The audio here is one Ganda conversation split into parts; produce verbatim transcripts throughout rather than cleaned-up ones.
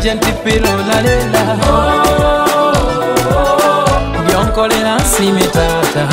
Agent Piro lalela byonkolera nsime tata.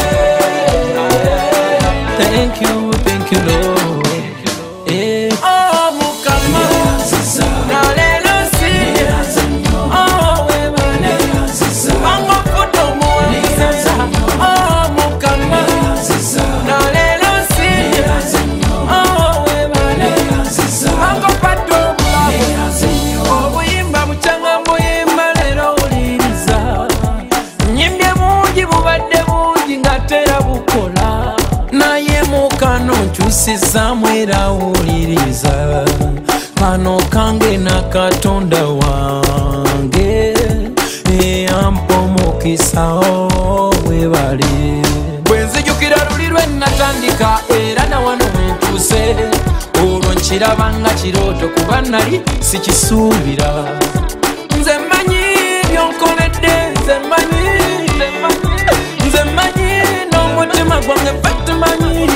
Thank you, thank you Lord. Eh. Oh Mukama lalela nsime. Oh webale bango foto muwaliza. Oh Mukama lalela nsime. Oh webale bango pato obuyimba bukyanga muyimba lero uliriza. Nyimbye bungi bubadde bungi nga tera bukola. Naye mukano nkyusizaamu era uliriza. Kano kange na Katonda wange eyampa omukisa webale. Bwe nzijukira luli lwe natandika era na wano wentuuse. Olwo nkiraba nga kirooto kuba nali sikisuubira. Nze mmanyi byonkoledde, nze mmanyi, nze mmanyi n'omutima gwange ffe tumanyi.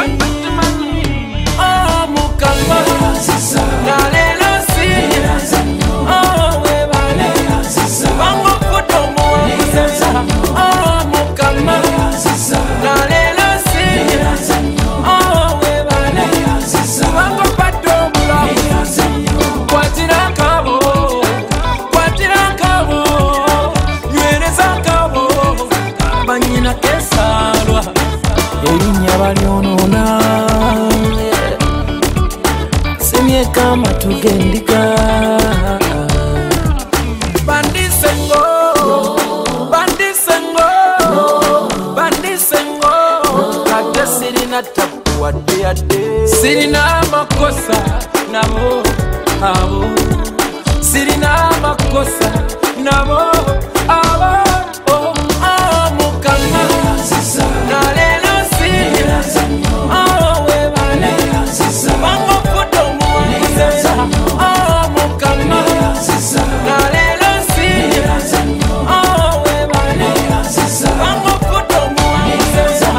Oh Mukama naleero nsiimye. Oh webale bango futa omuwanguza. Oh Mukama naleero nsiimye. Oh webale bango pato obulamu. Kwatira akabo, kwatira akabo, nywereza akabo, banyina kesalwa erinnya balyonoona. Simye kama tugendika bandisengo, bandisengo, bandisengo. Kate sirina tabu wadde yadde, sirina amakosa nabo abo, sirina amakosa nabo abo. Oh, oh Mukama naleero nsiimye. Oh webale bango futa omuwanguza. Oh Mukama naleero nsiimye. Oh webale bango futa omuwanguza.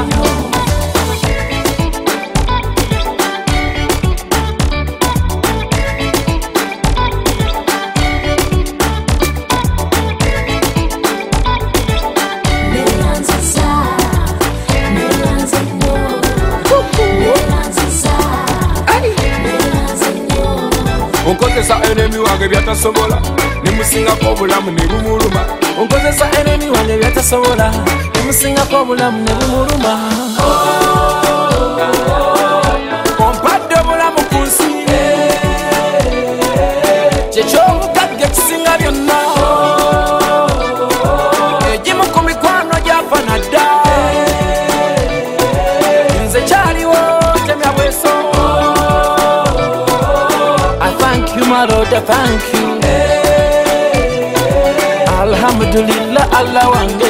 Onkozesa enemy wange byatasobola nemusingako obulamu ne bumuluma. Onkozesa enemy wange byatasobola nemusingako obulamu ne bumuluma. Ompadde obulamu ku nsi kyekyobugagga ekisinga byonna. Egimu ku mikwano gyafa nadda. Nze kyaliwo temya bweso. Thank you, my Lord, thank you. Alhamdulillah, Allah wange.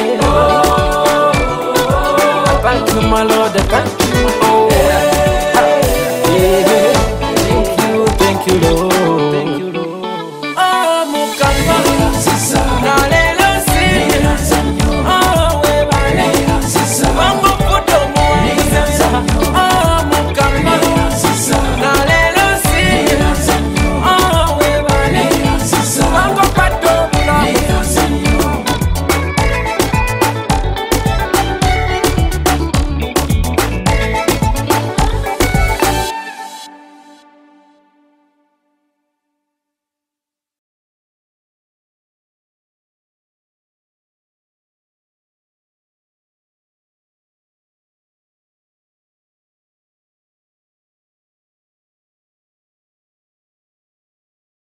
Thank you, my Lord, thank you. Oh, yeah. Thank you, thank you, Lord.